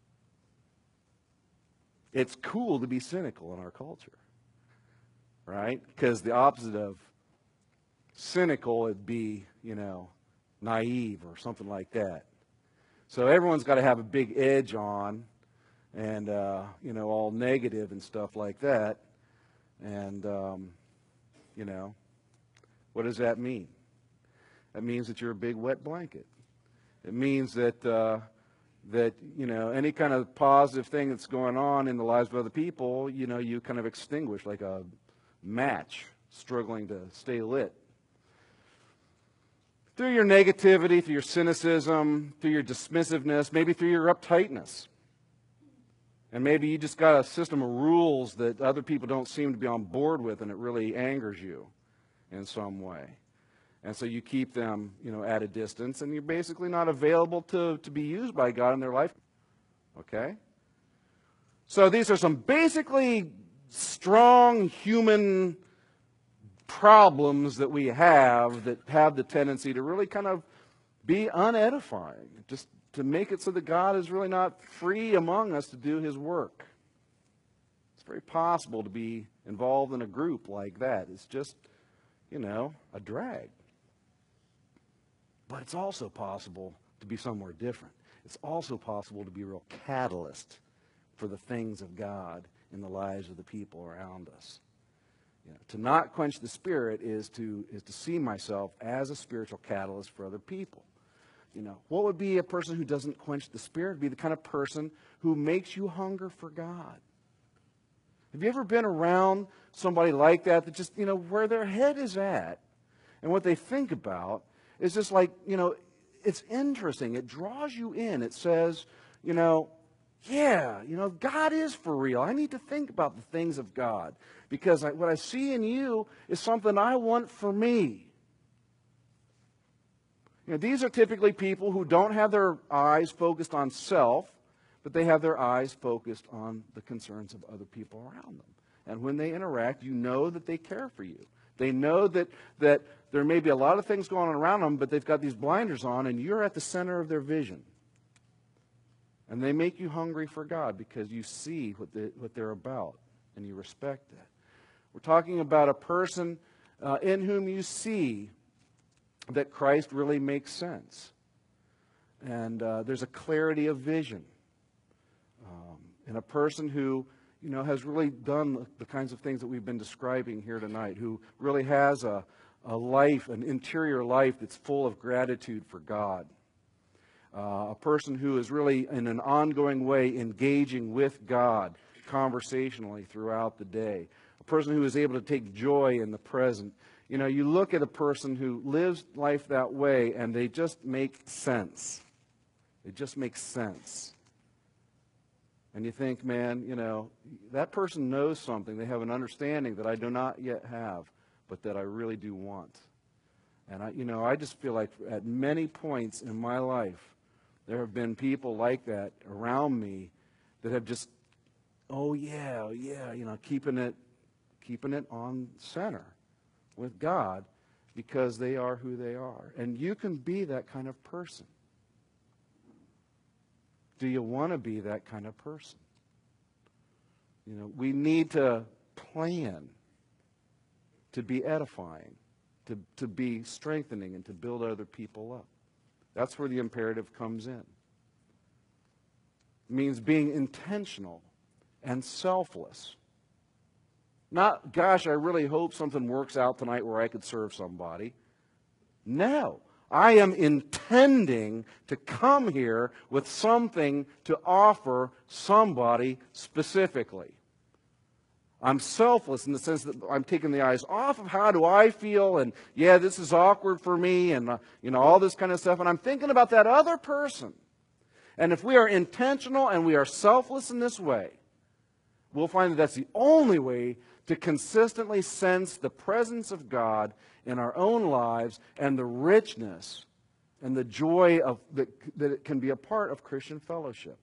It's cool to be cynical in our culture, right? Because the opposite of cynical would be, naive or something like that. So everyone's got to have a big edge on and, all negative and stuff like that. And, what does that mean? That means that you're a big wet blanket. It means that, any kind of positive thing that's going on in the lives of other people, you kind of extinguish like a match struggling to stay lit. Through your negativity, through your cynicism, through your dismissiveness, maybe through your uptightness. And maybe you just got a system of rules that other people don't seem to be on board with, and it really angers you in some way. And so you keep them, at a distance, and you're basically not available to be used by God in their life. Okay? So these are some basically strong human problems that we have that have the tendency to really kind of be unedifying, just to make it so that God is really not free among us to do His work. It's very possible to be involved in a group like that. It's just, a drag. But it's also possible to be somewhere different. It's also possible to be a real catalyst for the things of God in the lives of the people around us. To not quench the Spirit is to see myself as a spiritual catalyst for other people. What would be a person who doesn't quench the Spirit? Be the kind of person who makes you hunger for God. Have you ever been around somebody like that just, where their head is at and what they think about is just like, it's interesting. It draws you in. It says, God is for real. I need to think about the things of God because what I see in you is something I want for me. These are typically people who don't have their eyes focused on self, but they have their eyes focused on the concerns of other people around them. And when they interact, you know that they care for you. They know that there may be a lot of things going on around them, but they've got these blinders on, and you're at the center of their vision. And they make you hungry for God because you see what they're about, and you respect that. We're talking about a person in whom you see that Christ really makes sense. And there's a clarity of vision. And a person who, has really done the kinds of things that we've been describing here tonight, who really has a life, an interior life that's full of gratitude for God. A person who is really in an ongoing way engaging with God conversationally throughout the day. A person who is able to take joy in the present. You look at a person who lives life that way and they just make sense. It just makes sense. And you think, man, that person knows something. They have an understanding that I do not yet have, but that I really do want. And I just feel like at many points in my life, there have been people like that around me that have just, keeping it on center with God because they are who they are. And you can be that kind of person. Do you want to be that kind of person? We need to plan to be edifying, to be strengthening, and to build other people up. That's where the imperative comes in. It means being intentional and selfless. Not, gosh, I really hope something works out tonight where I could serve somebody. No. I am intending to come here with something to offer somebody specifically. I'm selfless in the sense that I'm taking the eyes off of how do I feel and, this is awkward for me and, all this kind of stuff. And I'm thinking about that other person. And if we are intentional and we are selfless in this way, we'll find that that's the only way to consistently sense the presence of God in our own lives and the richness and the joy that it can be a part of Christian fellowship.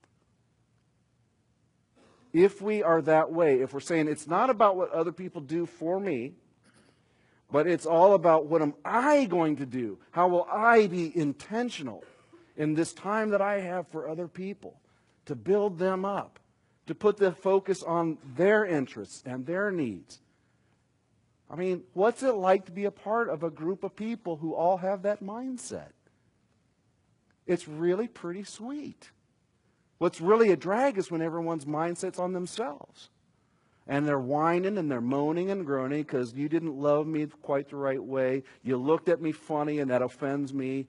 If we are that way, if we're saying it's not about what other people do for me, But it's all about what am I going to do? How will I be intentional in this time that I have for other people to build them up, to put the focus on their interests and their needs? I mean, what's it like to be a part of a group of people who all have that mindset? It's really pretty sweet. What's really a drag is when everyone's mindset's on themselves. And they're whining and they're moaning and groaning because you didn't love me quite the right way. You looked at me funny and that offends me.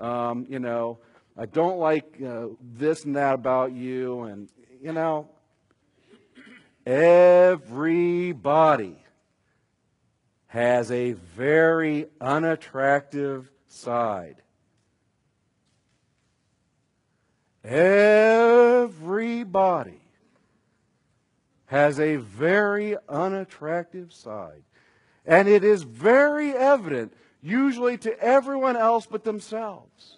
I don't like this and that about you. And, everybody has a very unattractive side. Everybody has a very unattractive side. And it is very evident, usually to everyone else but themselves.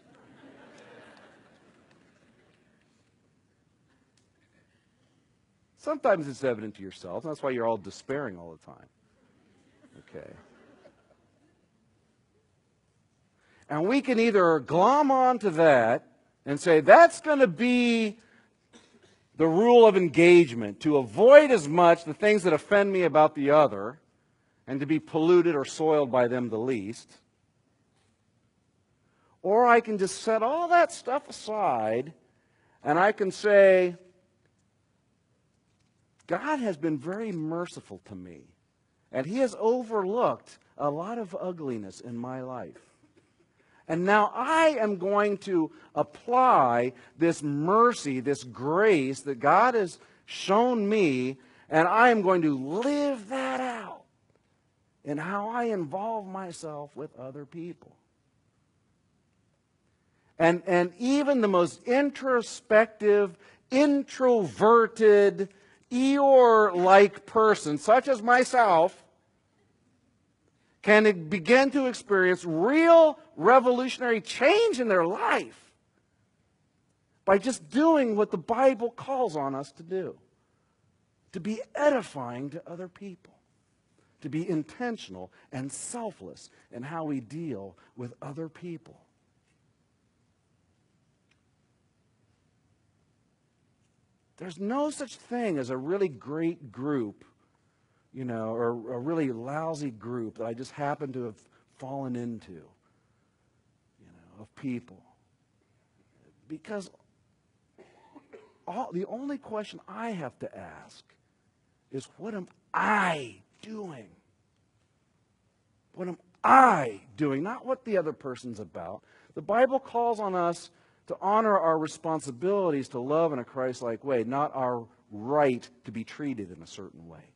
Sometimes it's evident to yourself. That's why you're all despairing all the time. Okay. And we can either glom onto that and say, that's going to be the rule of engagement, to avoid as much the things that offend me about the other and to be polluted or soiled by them the least. Or I can just set all that stuff aside and I can say, God has been very merciful to me, and He has overlooked a lot of ugliness in my life. And now I am going to apply this mercy, this grace that God has shown me, and I am going to live that out in how I involve myself with other people. And even the most introspective, introverted, Eeyore-like person, such as myself, can begin to experience real revolutionary change in their life by just doing what the Bible calls on us to do. To be edifying to other people. To be intentional and selfless in how we deal with other people. There's no such thing as a really great group, or a really lousy group that I just happen to have fallen into, of people. Because the only question I have to ask is, what am I doing? What am I doing? Not what the other person's about. The Bible calls on us to honor our responsibilities to love in a Christ-like way, not our right to be treated in a certain way.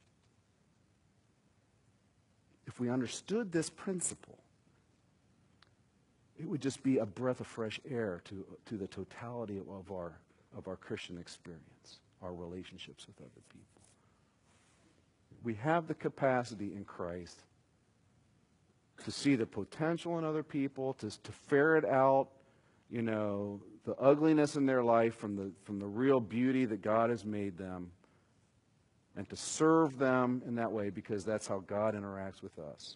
If we understood this principle, it would just be a breath of fresh air to the totality of our Christian experience, our relationships with other people. We have the capacity in Christ to see the potential in other people, to ferret out, the ugliness in their life from the real beauty that God has made them, and to serve them in that way because that's how God interacts with us.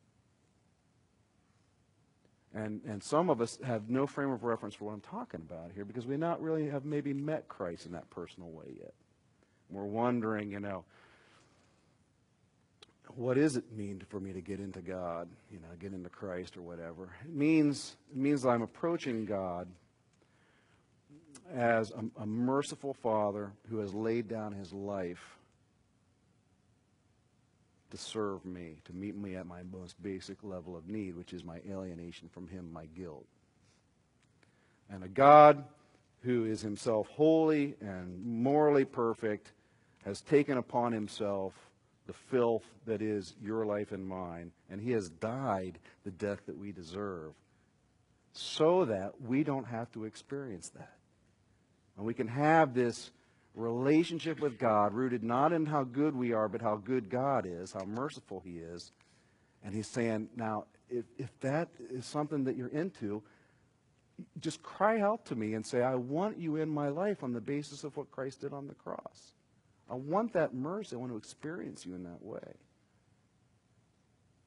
And some of us have no frame of reference for what I'm talking about here because we not really have maybe met Christ in that personal way yet. We're wondering, what does it mean for me to get into God, get into Christ or whatever? It means I'm approaching God as a merciful Father who has laid down His life to serve me, to meet me at my most basic level of need, which is my alienation from Him, my guilt. And a God who is Himself holy and morally perfect has taken upon Himself the filth that is your life and mine, and He has died the death that we deserve so that we don't have to experience that. And we can have this relationship with God rooted not in how good we are, but how good God is, how merciful He is. And He's saying, now, if that is something that you're into, just cry out to me and say, I want you in my life on the basis of what Christ did on the cross. I want that mercy. I want to experience you in that way.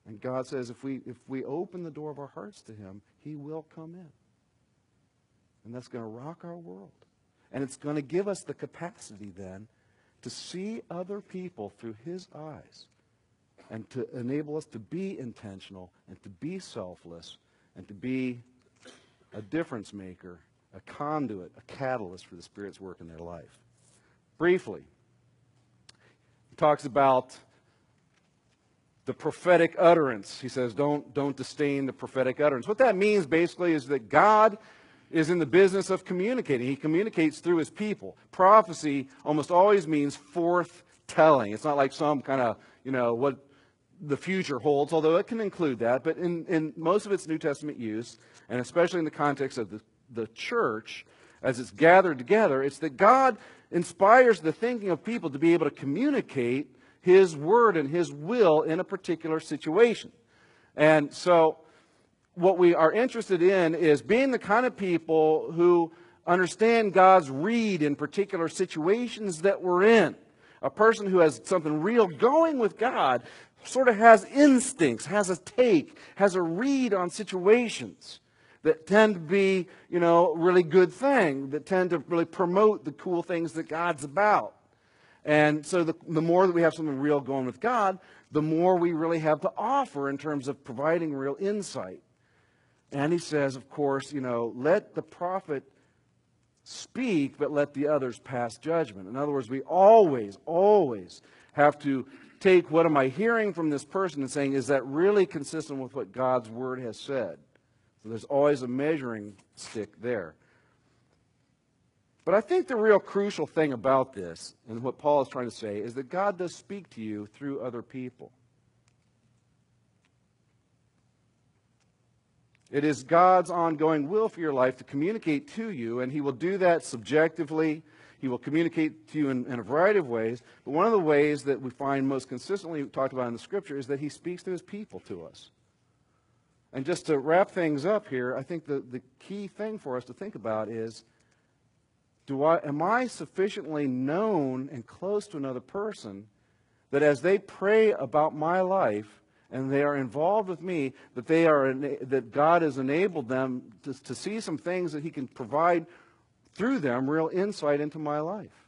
And God says if we open the door of our hearts to him, he will come in. And that's going to rock our world. And it's going to give us the capacity then to see other people through his eyes and to enable us to be intentional and to be selfless and to be a difference maker, a conduit, a catalyst for the Spirit's work in their life. Briefly, he talks about the prophetic utterance. He says, don't disdain the prophetic utterance. What that means basically is that God is in the business of communicating. He communicates through his people. Prophecy almost always means forth-telling. It's not like some kind of, what the future holds, although it can include that. But in most of its New Testament use, and especially in the context of the church, as it's gathered together, it's that God inspires the thinking of people to be able to communicate his word and his will in a particular situation. And so what we are interested in is being the kind of people who understand God's read in particular situations that we're in. A person who has something real going with God sort of has instincts, has a take, has a read on situations that tend to be, really good things, that tend to really promote the cool things that God's about. And so the more that we have something real going with God, the more we really have to offer in terms of providing real insight. And he says, of course, let the prophet speak, but let the others pass judgment. In other words, we always have to take what am I hearing from this person and saying, is that really consistent with what God's word has said? So there's always a measuring stick there. But I think the real crucial thing about this, and what Paul is trying to say, is that God does speak to you through other people. It is God's ongoing will for your life to communicate to you, and he will do that subjectively. He will communicate to you in a variety of ways. But one of the ways that we find most consistently talked about in the Scripture is that he speaks to his people to us. And just to wrap things up here, I think the key thing for us to think about is, am I sufficiently known and close to another person that as they pray about my life and they are involved with me, that God has enabled them to see some things that he can provide through them, real insight into my life?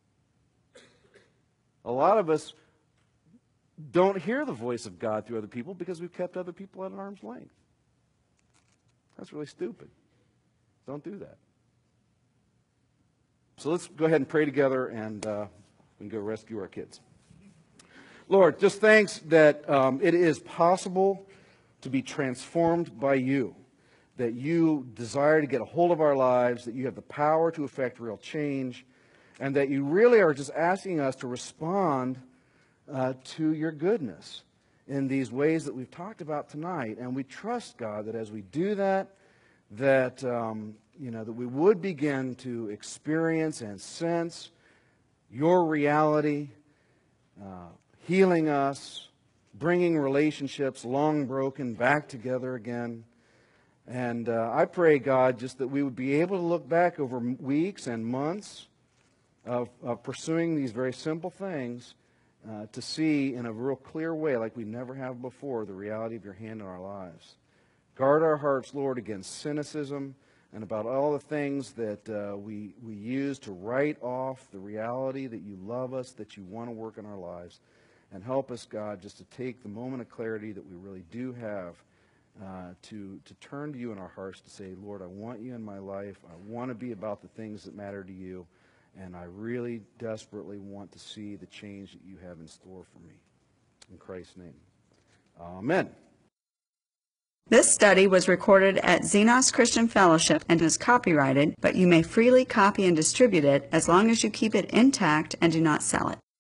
A lot of us don't hear the voice of God through other people because we've kept other people at arm's length. That's really stupid. Don't do that. So let's go ahead and pray together, and we can go rescue our kids. Lord, just thanks that it is possible to be transformed by you, that you desire to get a hold of our lives, that you have the power to effect real change, and that you really are just asking us to respond to your goodness in these ways that we've talked about tonight. And we trust, God, that as we do that, that we would begin to experience and sense your reality, healing us, bringing relationships long broken back together again. And I pray, God, just that we would be able to look back over weeks and months of pursuing these very simple things to see in a real clear way, like we never have before, the reality of your hand in our lives. Guard our hearts, Lord, against cynicism and about all the things that we use to write off the reality that you love us, that you want to work in our lives. And help us, God, just to take the moment of clarity that we really do have to turn to you in our hearts to say, Lord, I want you in my life. I want to be about the things that matter to you. And I really desperately want to see the change that you have in store for me. In Christ's name. Amen. This study was recorded at Xenos Christian Fellowship and is copyrighted, but you may freely copy and distribute it as long as you keep it intact and do not sell it.